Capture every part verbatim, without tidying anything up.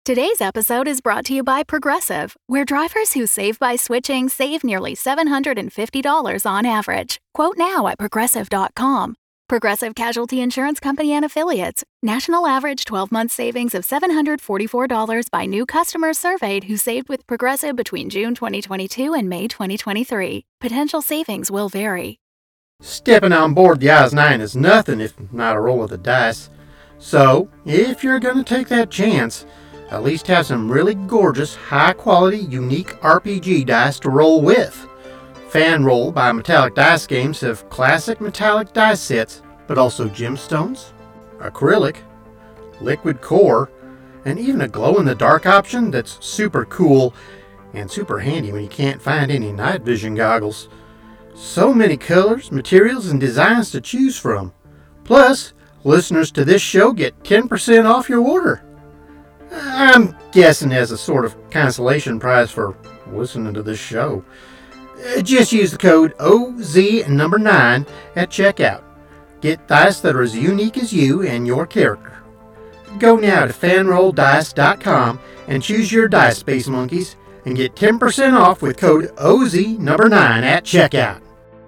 Today's episode is brought to you by Progressive, where drivers who save by switching save nearly seven hundred fifty dollars on average. Quote now at progressive dot com. Progressive Casualty Insurance Company and Affiliates. National average twelve-month savings of seven hundred forty-four dollars by new customers surveyed who saved with Progressive between June twenty twenty-two and May twenty twenty-three. Potential savings will vary. Stepping on board the Oz nine is nothing if not a roll of the dice. So, if you're going to take that chance, at least have some really gorgeous, high-quality, unique R P G dice to roll with. Fan Roll by Metallic Dice Games have classic metallic dice sets, but also gemstones, acrylic, liquid core, and even a glow-in-the-dark option that's super cool and super handy when you can't find any night vision goggles. So many colors, materials, and designs to choose from. Plus, listeners to this show get ten percent off your order. I'm guessing as a sort of consolation prize for listening to this show. Just use the code O Z number nine at checkout. Get dice that are as unique as you and your character. Go now to fan roll dice dot com and choose your dice, Space Monkeys, and get ten percent off with code O Z number nine at checkout.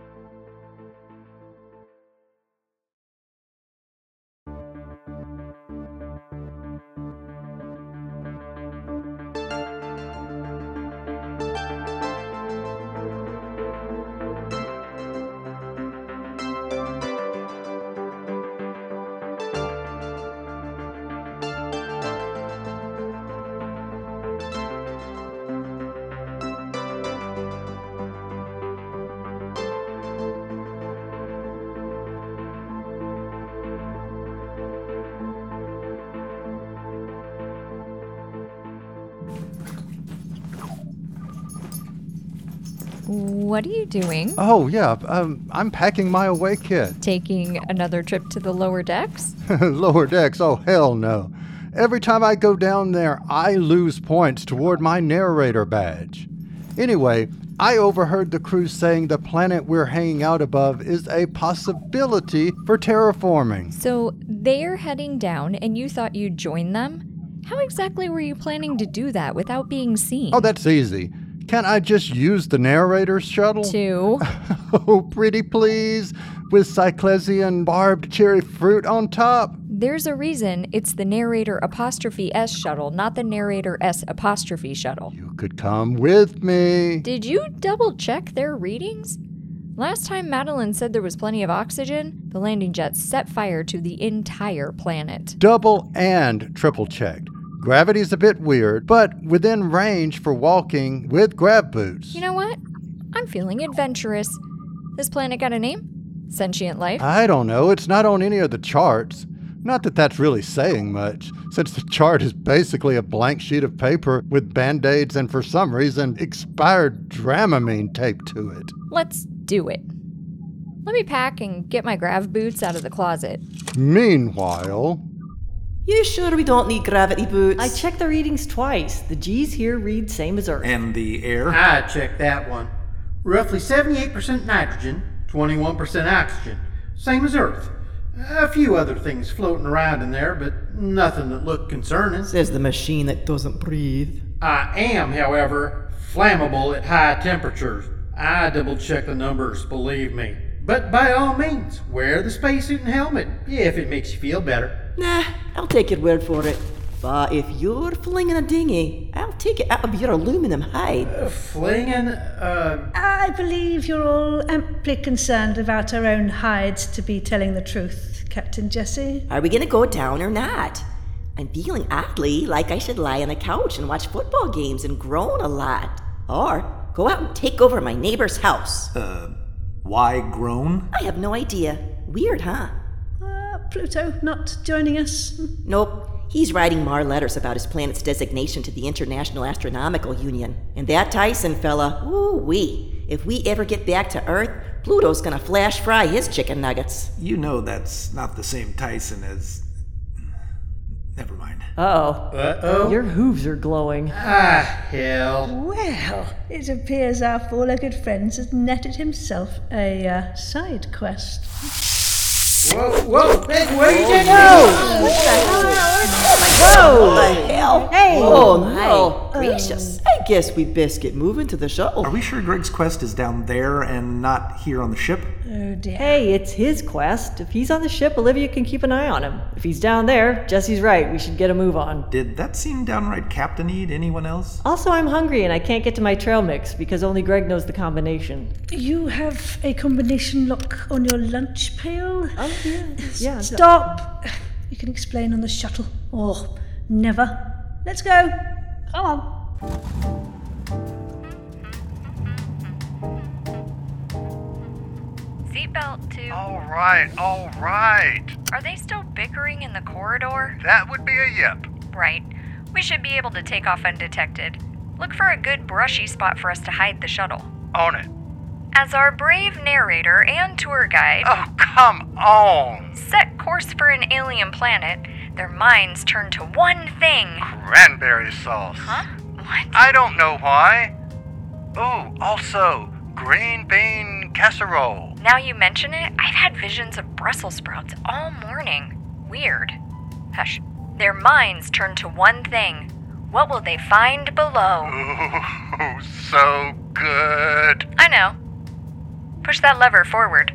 What are you doing? Oh, yeah, um, I'm packing my away kit. Taking another trip to the lower decks? Lower decks? Oh, hell no. Every time I go down there, I lose points toward my narrator badge. Anyway, I overheard the crew saying the planet we're hanging out above is a possibility for terraforming. So they're heading down and you thought you'd join them? How exactly were you planning to do that without being seen? Oh, that's easy. Can't I just use the narrator's shuttle? To? Oh, pretty please, with Cyclesian barbed cherry fruit on top. There's a reason it's the narrator apostrophe S shuttle, not the narrator S apostrophe shuttle. You could come with me. Did you double check their readings? Last time Madeline said there was plenty of oxygen, the landing jets set fire to the entire planet. Double and triple checked. Gravity's a bit weird, but within range for walking with grab boots. You know what? I'm feeling adventurous. This planet got a name? Sentient life? I don't know. It's not on any of the charts. Not that that's really saying much, since the chart is basically a blank sheet of paper with band-aids and for some reason expired Dramamine taped to it. Let's do it. Let me pack and get my grav boots out of the closet. Meanwhile... You sure we don't need gravity boots? I checked the readings twice. The G's here read same as Earth. And the air? I checked that one. Roughly seventy-eight percent nitrogen, twenty-one percent oxygen. Same as Earth. A few other things floating around in there, but nothing that looked concerning. Says the machine that doesn't breathe. I am, however, flammable at high temperatures. I double-checked the numbers, believe me. But by all means, wear the spacesuit and helmet, if it makes you feel better. Nah, I'll take your word for it. But if you're flinging a dinghy, I'll take it out of your aluminum hide. Uh, flinging, uh... I believe you're all amply concerned about our own hides, to be telling the truth, Captain Jesse. Are we gonna go down or not? I'm feeling oddly like I should lie on a couch and watch football games and groan a lot. Or go out and take over my neighbor's house. Uh, why groan? I have no idea. Weird, huh? Uh, Pluto not joining us? Nope. He's writing more letters about his planet's designation to the International Astronomical Union. And that Tyson fella, ooh-wee. If we ever get back to Earth, Pluto's gonna flash fry his chicken nuggets. You know that's not the same Tyson as... Never mind. Uh-oh. Uh-oh? Your hooves are glowing. Ah, hell. Well, it appears our four-legged friend has netted himself a uh, side quest. Whoa, whoa, hey, where you taking Whoa! me? What the hell? Whoa! What the hell? Hey, Oh, my gracious. I guess we best get moving to the shuttle. Are we sure Greg's quest is down there and not here on the ship? Oh dear. Hey, it's his quest. If he's on the ship, Olivia can keep an eye on him. If he's down there, Jesse's right. We should get a move on. Did that seem downright captain-y to anyone else? Also, I'm hungry and I can't get to my trail mix because only Greg knows the combination. You have a combination lock on your lunch pail? Oh, yeah. Yeah. Stop! You can explain on the shuttle. Or never. Let's go. Come on. Seatbelt two. All right, all right. Are they still bickering in the corridor? That would be a yep. Right. We should be able to take off undetected. Look for a good brushy spot for us to hide the shuttle. On it. As our brave narrator and tour guide Oh, come on. set course for an alien planet, their minds turn to one thing. Cranberry sauce. Huh? What? I don't know why. Oh, also, green bean casserole. Now you mention it, I've had visions of Brussels sprouts all morning. Weird. Hush. Their minds turn to one thing. What will they find below? Ooh, so good. I know. Push that lever forward.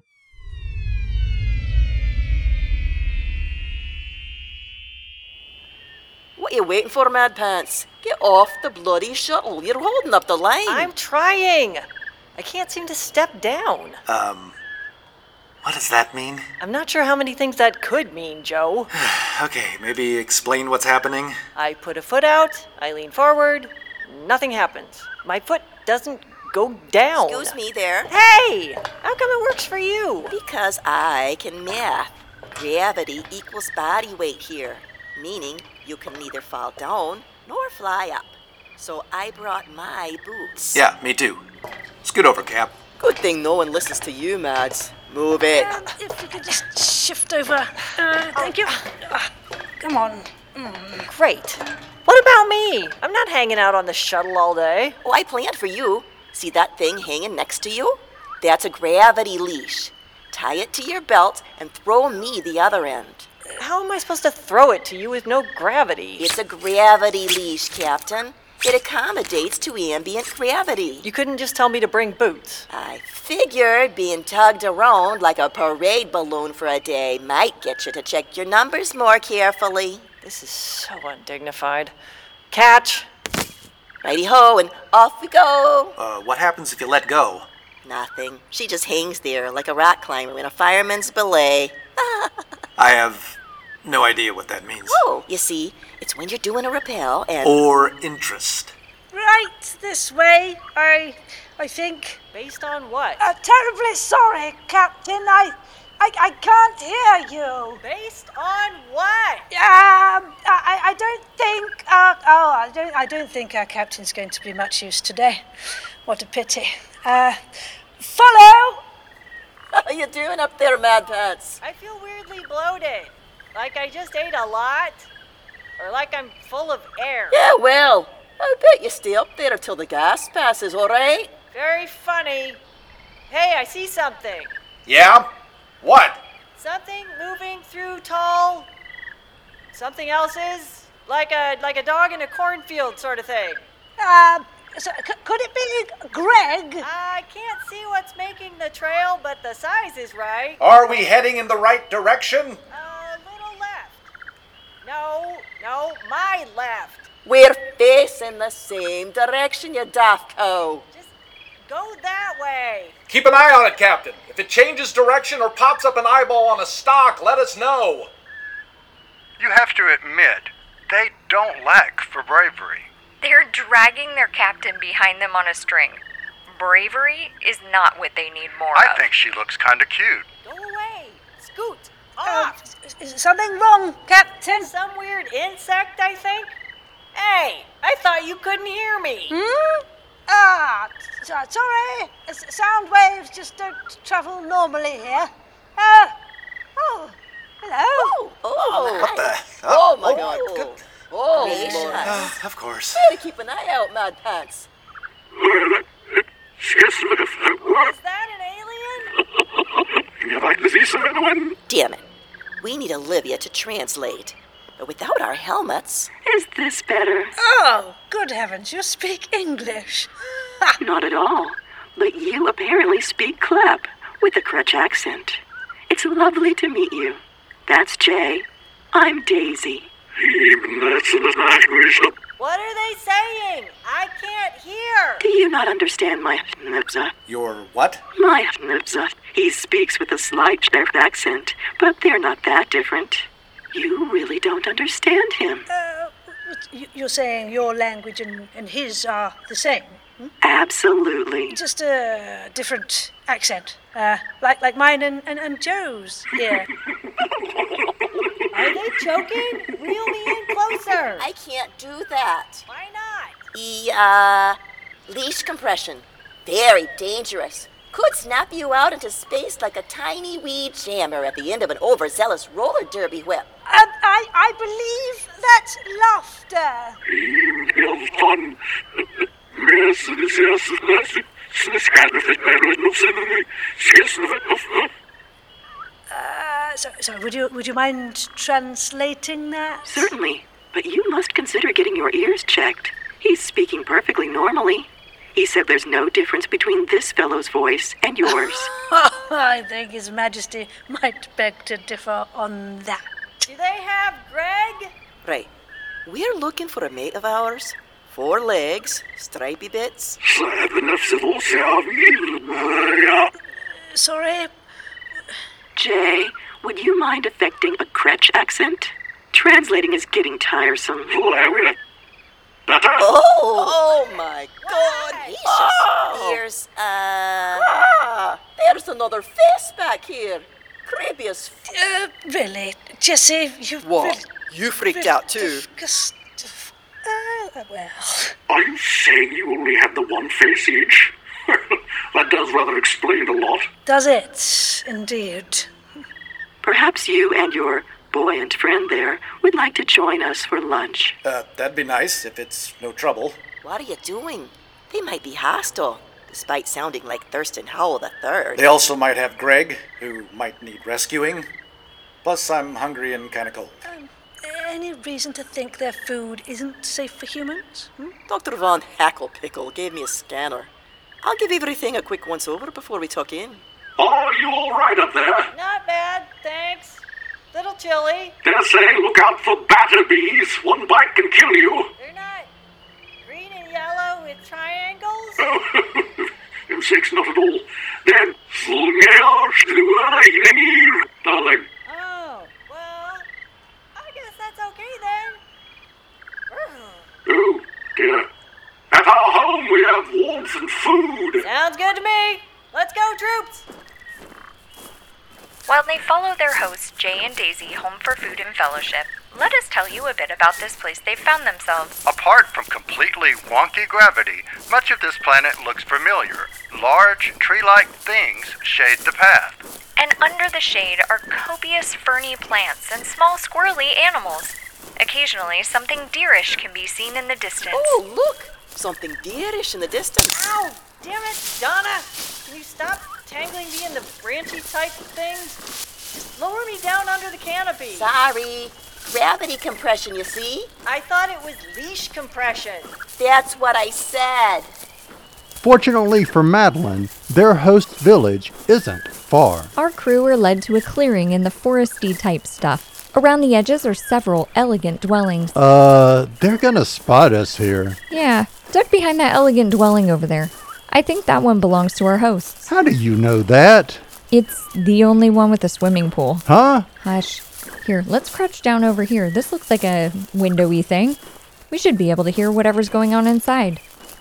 What are you waiting for, Mad Pants? Get off the bloody shuttle. You're holding up the line. I'm trying. I can't seem to step down. Um, what does that mean? I'm not sure how many things that could mean, Joe. Okay, maybe explain what's happening. I put a foot out, I lean forward, nothing happens. My foot doesn't go down. Excuse me there. Hey! How come it works for you? Because I can math. Gravity equals body weight here, meaning you can neither fall down nor fly up. So I brought my boots. Yeah, me too. Scoot over, Cap. Good thing no one listens to you, Mads. Move it. Um, if we could just shift over. Uh, thank you. Uh, come on. Great. What about me? I'm not hanging out on the shuttle all day. Oh, I planned for you. See that thing hanging next to you? That's a gravity leash. Tie it to your belt and throw me the other end. How am I supposed to throw it to you with no gravity? It's a gravity leash, Captain. It accommodates to ambient gravity. You couldn't just tell me to bring boots. I figured being tugged around like a parade balloon for a day might get you to check your numbers more carefully. This is so undignified. Catch. Righty-ho, and off we go. Uh, what happens if you let go? Nothing. She just hangs there like a rock climber in a fireman's belay. I have no idea what that means. Oh, you see, it's when you're doing a rappel and... Or interest. Right this way, I I think. Based on what? Uh, terribly sorry, Captain. I, I I can't hear you. Based on what? Um, I I don't think. Uh, oh, I don't. I don't think our captain's going to be much use today. What a pity. Uh, follow. How you doing up there, Mad Pants? I feel weirdly bloated. Like I just ate a lot. Or like I'm full of air. Yeah, well, I bet you stay up there till the gas passes, all right? Very funny. Hey, I see something. Yeah? What? Something moving through tall. Something else is like a like a dog in a cornfield sort of thing. Um, so, c- could it be Greg? I can't see what's making the trail, but the size is right. Are we heading in the right direction? A little left. No, no, my left. We're facing the same direction, you daft cow. Just go that way. Keep an eye on it, Captain. If it changes direction or pops up an eyeball on a stalk, let us know. You have to admit, they don't lack for bravery. They're dragging their captain behind them on a string. Bravery is not what they need more I of. think she looks kinda cute. Go away. Scoot. Uh, Off. is, is something wrong, Captain? Some weird insect, I think. Hey, I thought you couldn't hear me. Hmm? Ah, so, sorry. S- Sound waves just don't travel normally here. Uh, oh, hello. Oh, oh, What the? oh my oh, God. good. Oh, Gracious. Lord. Uh, of course. Better keep an eye out, Mad Pants. Is that an alien? Damn it. We need Olivia to translate. but without our helmets. Is this better? Oh, good heavens, you speak English. Not at all. But you apparently speak Klep with a Crutch accent. It's lovely to meet you. That's Jay. I'm Daisy. What are they saying? I can't hear. Do you not understand my Nibza? Your what? My Nibza. He speaks with a slight Czech accent, but they're not that different. You really don't understand him. Uh, you- you're saying your language and, and his are the same? Hmm? Absolutely. Just a different accent. Uh, like like mine and, and, and Joe's. Yeah. Are they choking? Reel me in closer. I can't do that. Why not? E, uh, leash compression. Very dangerous. Could snap you out into space like a tiny wee jammer at the end of an overzealous roller derby whip. Um, I, I believe that's laughter. Fun. Uh, so, so would you would you mind translating that? Certainly, but you must consider getting your ears checked. He's speaking perfectly normally. He said there's no difference between this fellow's voice and yours. I think His Majesty might beg to differ on that. Do they have Greg? Right. We're looking for a mate of ours. Four legs, stripy bits. Sorry? Jay, would you mind affecting a Kretsch accent? Translating is getting tiresome. Oh, oh my God! Oh. There's, uh... Ah, there's another face back here. Creepy as f- Uh, really? Jesse, you... What? Really, You freaked really out too. disgust- Uh, well... Are you saying you only have the one face each? That does rather explain a lot. Does it, indeed? Perhaps you and your buoyant friend there would like to join us for lunch. Uh, that'd be nice if it's no trouble. What are you doing? They might be hostile, despite sounding like Thurston Howell the Third. They also might have Greg, who might need rescuing. Plus, I'm hungry and kind of cold. Um, any reason to think their food isn't safe for humans? Hmm? Doctor Von Hacklepickle gave me a scanner. I'll give everything a quick once-over before we tuck in. Are you all right up there? Not bad, thanks. Little chilly. Dare say, look out for batter bees. One bite can kill you. They're not green and yellow with triangles? Oh, insects not at all. Then, darling. Oh, well, I guess that's okay then. Oh, dear. At our home we have warmth and food. Sounds good to me. Let's go, troops. While they follow their hosts, Jay and Daisy, home for food and fellowship, let us tell you a bit about this place they've found themselves. Apart from completely wonky gravity, much of this planet looks familiar. Large, tree-like things shade the path. And under the shade are copious ferny plants and small squirrely animals. Occasionally, something deerish can be seen in the distance. Oh, look! Something deerish in the distance. Ow! Damn it, Donna! Can you stop tangling me in the branchy type things? Just lower me down under the canopy. Sorry. Gravity compression, you see? I thought it was leash compression. That's what I said. Fortunately for Madeline, their host village isn't far. Our crew are led to a clearing in the foresty type stuff. Around the edges are several elegant dwellings. Uh, they're gonna spot us here. Yeah, duck behind that elegant dwelling over there. I think that one belongs to our hosts. How do you know that? It's the only one with a swimming pool. Huh? Hush. Here, let's crouch down over here. This looks like a windowy thing. We should be able to hear whatever's going on inside.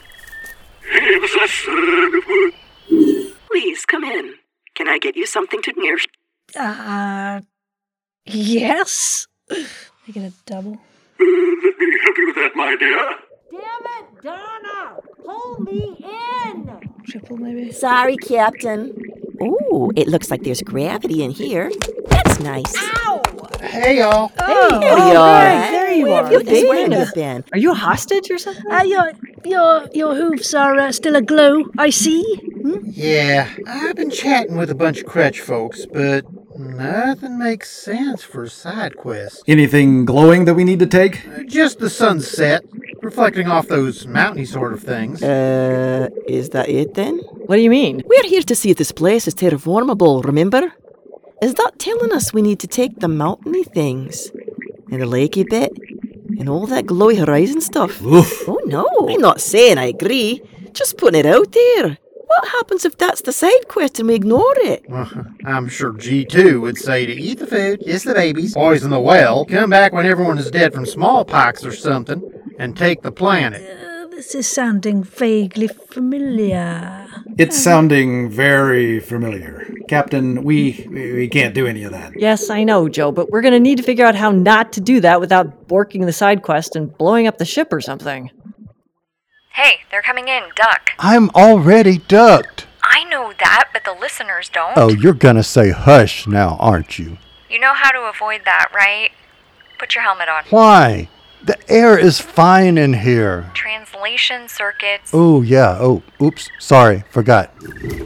Please, come in. Can I get you something to near? Uh, yes? Make it a double. Uh, let me help you with that, my dear. Damn it, Donna! Pull me in! Triple, maybe? Sorry, Captain. Ooh, it looks like there's gravity in here. That's nice. Ow! Hey, y'all. Oh, There you are. Greg, there you Where are. have you Good to been? see Where you. have you been? Are you a hostage or something? Uh, your, your, your hooves are uh, still aglow, I see. Hmm? Yeah, I've been chatting with a bunch of Kretsch folks, but Nothing makes sense for side quests. Anything glowing that we need to take? Uh, just the sunset, reflecting off those mountainy sort of things. Uh, is that it then? What do you mean? We're here to see if this place is terraformable, remember? Is that telling us we need to take the mountainy things? And the lakey bit? And all that glowy horizon stuff? Oof. Oh no, I'm not saying I agree. Just putting it out there. What happens if that's the side quest and we ignore it? Well, I'm sure G two would say to eat the food, kiss the babies, poison the well, come back when everyone is dead from smallpox or something, and take the planet. Uh, this is sounding vaguely familiar. It's sounding very familiar. Captain, we we can't do any of that. Yes, I know, Joe, but we're going to need to figure out how not to do that without borking the side quest and blowing up the ship or something. Hey, they're coming in, duck. I'm already ducked. I know that, but the listeners don't. Oh, you're gonna say hush now, aren't you? You know how to avoid that, right? Put your helmet on. Why? The air is fine in here. Translation circuits. Oh, yeah. Oh, oops. Sorry. Forgot.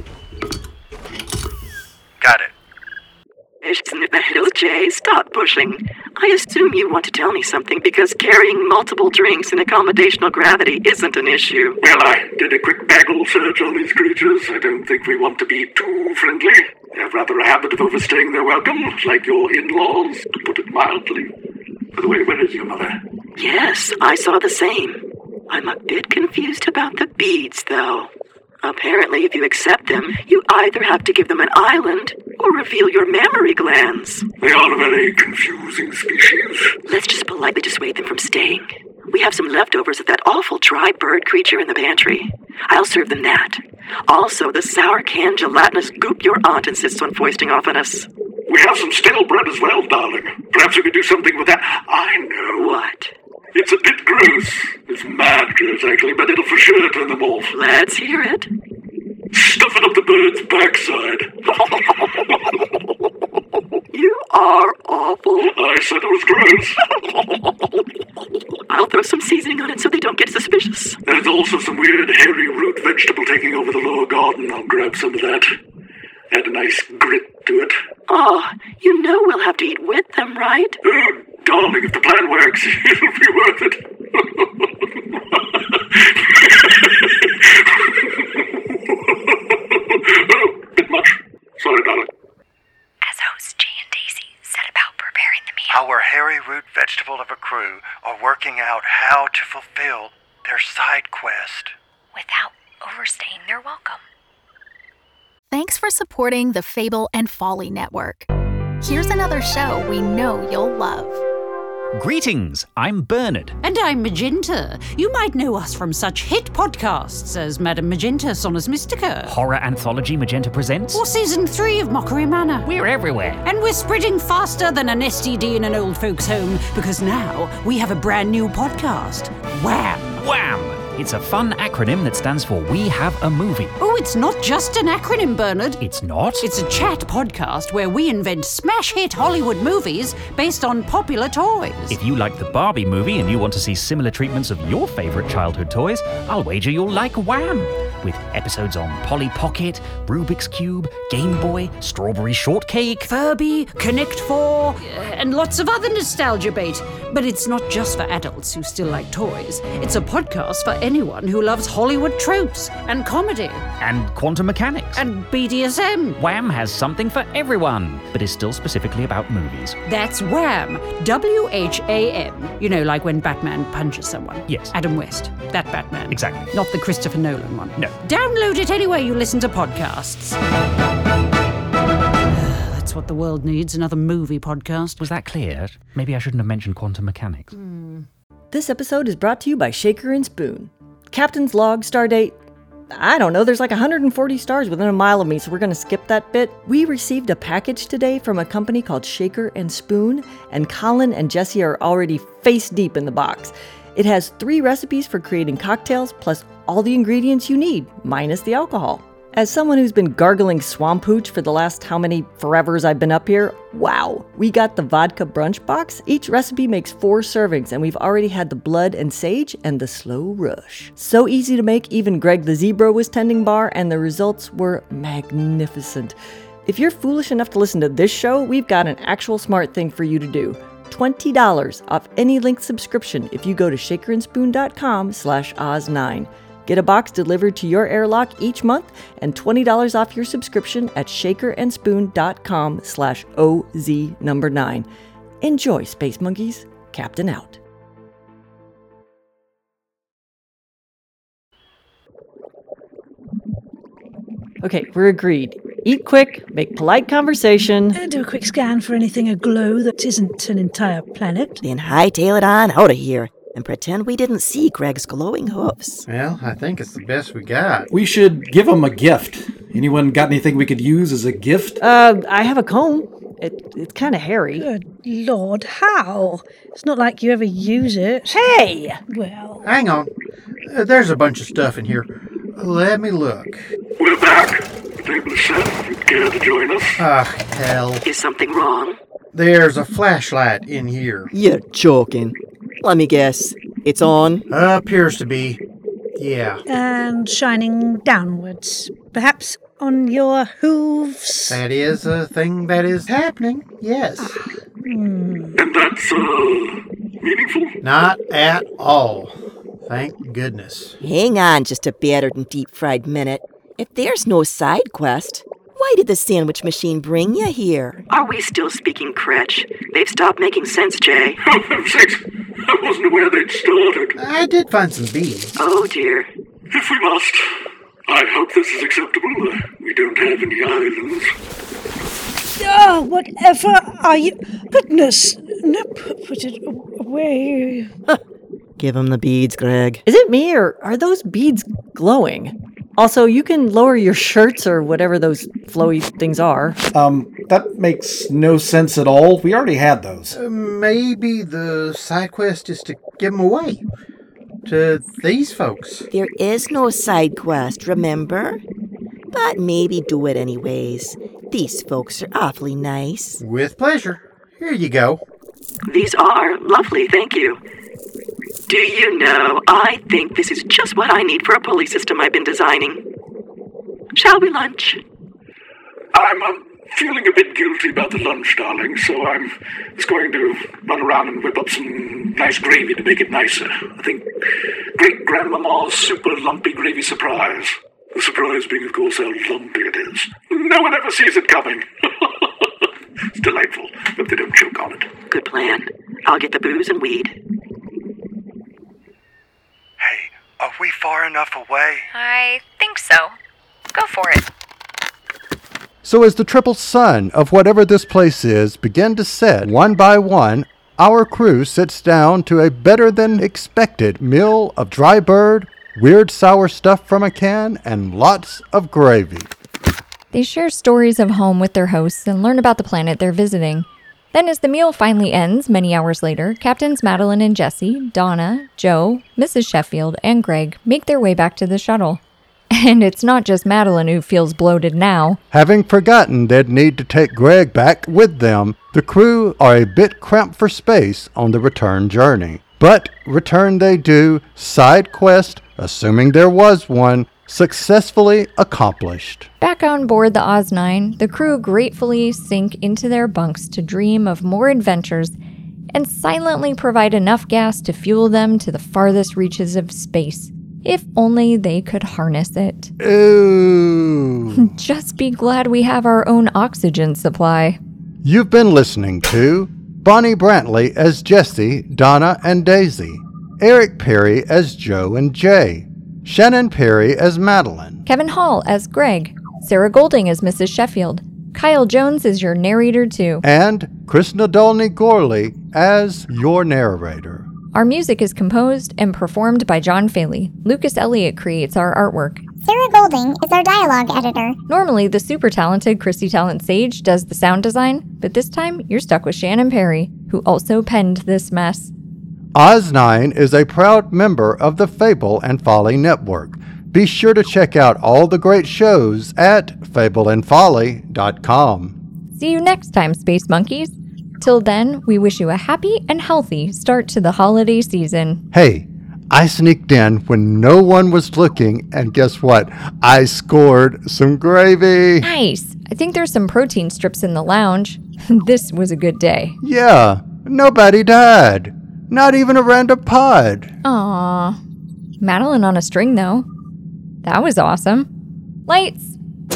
Got it. Isn't it the hill, Jay? Stop pushing. I assume you want to tell me something because carrying multiple drinks in accommodational gravity isn't an issue. Well, I did a quick bagel search on these creatures. I don't think we want to be too friendly. They have rather a habit of overstaying their welcome, like your in-laws, to put it mildly. By the way, where is your mother? Yes, I saw the same. I'm a bit confused about the beads, though. Apparently, if you accept them, you either have to give them an island or reveal your mammary glands. They are a very confusing species. Let's just politely dissuade them from staying. We have some leftovers of that awful dry bird creature in the pantry. I'll serve them that. Also, the sour canned gelatinous goop your aunt insists on foisting off on us. We have some stale bread as well, darling. Perhaps we could do something with that. I know. What? It's a bit gross. It's mad gross, actually, but it'll for sure turn them off. Let's hear it. Stuff it up the bird's backside. You are awful. I said it was gross. I'll throw some seasoning on it so they don't get suspicious. There's also some weird hairy root vegetable taking over the lower garden. I'll grab some of that. Add a nice grit to it. Oh, you know we'll have to eat with them, right? Oh, darling, if the plan works, it'll be worth it. Oh, bit much. Sorry, darling. As hosts Jay and Daisy set about preparing the meal, Our hairy root vegetable of a crew are working out how to fulfill their side quest without overstaying their welcome. Thanks for supporting the Fable and Folly Network. Here's another show we know you'll love. Greetings, I'm Bernard. And I'm Magenta. You might know us from such hit podcasts as Madame Magenta Sonus Mystica. Horror anthology Magenta Presents. Or season three of Mockery Manor. We're everywhere. And we're spreading faster than an S T D in an old folks' home because now we have a brand new podcast. Wham! Wham! It's a fun acronym that stands for We Have a Movie. Oh, it's not just an acronym, Bernard. It's not? It's a chat podcast where we invent smash hit Hollywood movies based on popular toys. If you like the Barbie movie and you want to see similar treatments of your favourite childhood toys, I'll wager you'll like Wham! With episodes on Polly Pocket, Rubik's Cube, Game Boy, Strawberry Shortcake, Furby, Connect Four, and lots of other nostalgia bait. But it's not just for adults who still like toys. It's a podcast for anyone who loves Hollywood tropes and comedy. And quantum mechanics. And B D S M. Wham has something for everyone, but is still specifically about movies. That's Wham! W H A M. You know, like when Batman punches someone. Yes. Adam West. That Batman. Exactly. Not the Christopher Nolan one. No. Download it anywhere you listen to podcasts. That's what the world needs, another movie podcast. Was that clear? Maybe I shouldn't have mentioned quantum mechanics. Mm. This episode is brought to you by Shaker and Spoon. Captain's log, stardate. I don't know, there's like one hundred forty stars within a mile of me, so we're going to skip that bit. We received a package today from a company called Shaker and Spoon, and Colin and Jesse are already face deep in the box. It has three recipes for creating cocktails, plus all the ingredients you need, minus the alcohol. As someone who's been gargling swamp hooch for the last how many forevers I've been up here, wow, we got the vodka brunch box. Each recipe makes four servings, and we've already had the blood and sage and the slow rush. So easy to make, even Greg the Zebra was tending bar, and the results were magnificent. If you're foolish enough to listen to this show, we've got an actual smart thing for you to do. twenty dollars off any length subscription if you go to shakerandspoon.com slash Oz9. Get a box delivered to your airlock each month and twenty dollars off your subscription at shakerandspoon.com slash OZ number nine. Enjoy, Space Monkeys. Captain out. Okay, we're agreed. Eat quick, make polite conversation. And do a quick scan for anything aglow that isn't an entire planet. Then hightail it on out of here and pretend we didn't see Greg's glowing hoofs. Well, I think it's the best we got. We should give him a gift. Anyone got anything we could use as a gift? Uh, I have a comb. It, it's kind of hairy. Good Lord, how? It's not like you ever use it. Hey! Well... Hang on. Uh, there's a bunch of stuff in here. Let me look. We're back. The table is set. If you'd care to join us. Ah, hell. Is something wrong? There's a flashlight in here. You're joking. Let me guess. It's on? Uh, appears to be. Yeah. And shining downwards. Perhaps on your hooves? That is a thing that is happening, yes. Hmm. And that's, uh, meaningful? Not at all. Thank goodness. Hang on just a battered and deep-fried minute. If there's no side quest, why did the sandwich machine bring you here? Are we still speaking Kretch? They've stopped making sense, Jay. Oh, heaven's sakes! I wasn't aware they'd started. I did find some beads. Oh, dear. If we must, I hope this is acceptable. We don't have any islands. Oh, whatever are you... Goodness! No, put it away. Give him the beads, Greg. Is it me, or are those beads glowing? Also, you can lower your shirts or whatever those flowy things are. Um, that makes no sense at all. We already had those. Uh, maybe the side quest is to give them away to these folks. There is no side quest, remember? But maybe do it anyways. These folks are awfully nice. With pleasure. Here you go. These are lovely, thank you. Do you know, I think this is just what I need for a pulley system I've been designing. Shall we lunch? I'm um, feeling a bit guilty about the lunch, darling, so I'm just going to run around and whip up some nice gravy to make it nicer. I think great-grandmama's super lumpy gravy surprise. The surprise being, of course, how lumpy it is. No one ever sees it coming. It's delightful, but they don't choke on it. Good plan. I'll get the booze and weed. Hey, are we far enough away? I think so. Go for it. So as the triple sun of whatever this place is begin to set one by one, our crew sits down to a better-than-expected meal of dry bird, weird sour stuff from a can, and lots of gravy. They share stories of home with their hosts and learn about the planet they're visiting. Then as the meal finally ends, many hours later, Captains Madeline and Jesse, Donna, Joe, Missus Sheffield, and Greg make their way back to the shuttle. And it's not just Madeline who feels bloated now. Having forgotten they'd need to take Greg back with them, the crew are a bit cramped for space on the return journey. But return they do, side quest, assuming there was one, successfully accomplished. Back on board the Oz nine, the crew gratefully sink into their bunks to dream of more adventures and silently provide enough gas to fuel them to the farthest reaches of space. If only they could harness it. Ooh. Just be glad we have our own oxygen supply. You've been listening to Bonnie Brantley as Jesse, Donna, and Daisy, Eric Perry as Joe and Jay, Shannon Perry as Madeline, Kevin Hall as Greg, Sarah Golding as Missus Sheffield, Kyle Jones is your narrator too, and Chris Nadolny Gorley as your narrator. Our music is composed and performed by John Faley. Lucas Elliott creates our artwork. Sarah Golding is our dialogue editor. Normally, the super talented Christy Talent Sage does the sound design, but this time you're stuck with Shannon Perry, who also penned this mess. Oz nine is a proud member of the Fable and Folly Network. Be sure to check out all the great shows at fable and folly dot com. See you next time, Space Monkeys. Till then, we wish you a happy and healthy start to the holiday season. Hey, I sneaked in when no one was looking, and guess what? I scored some gravy. Nice. I think there's some protein strips in the lounge. This was a good day. Yeah, nobody died. Not even a random pod. Aww. Madeline on a string, though. That was awesome. Lights!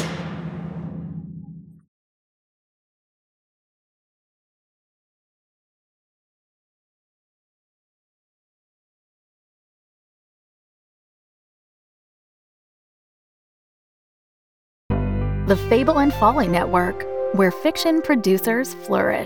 The Fable and Folly Network, where fiction producers flourish.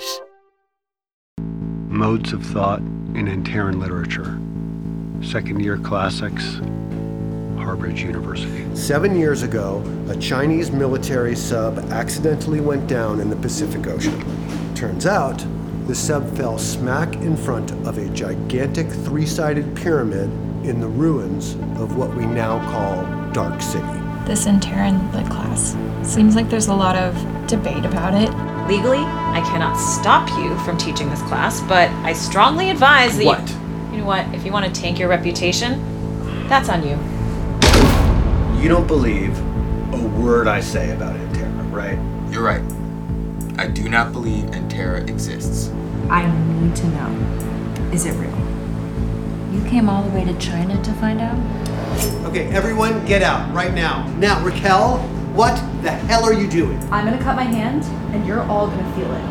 Modes of Thought in Antaran Literature. Second Year Classics, Harbridge University. Seven years ago, a Chinese military sub accidentally went down in the Pacific Ocean. Turns out, the sub fell smack in front of a gigantic three-sided pyramid in the ruins of what we now call Dark City. This Antaran Lit class. Seems like there's a lot of debate about it. Legally, I cannot stop you from teaching this class, but I strongly advise that What? you... You know what? If you want to tank your reputation, that's on you. You don't believe a word I say about Antera, right? You're right. I do not believe Antera exists. I need to know. Is it real? You came all the way to China to find out? Okay, everyone get out right now. Now, Raquel, what the hell are you doing? I'm gonna cut my hand, and you're all gonna feel it.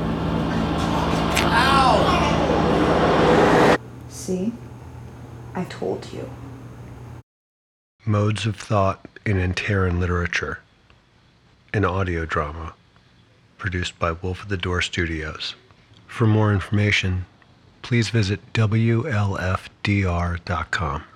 Ow! See? I told you. Modes of Thought in Antaran Literature. An audio drama. Produced by Wolf of the Door Studios. For more information, please visit W L F D R dot com.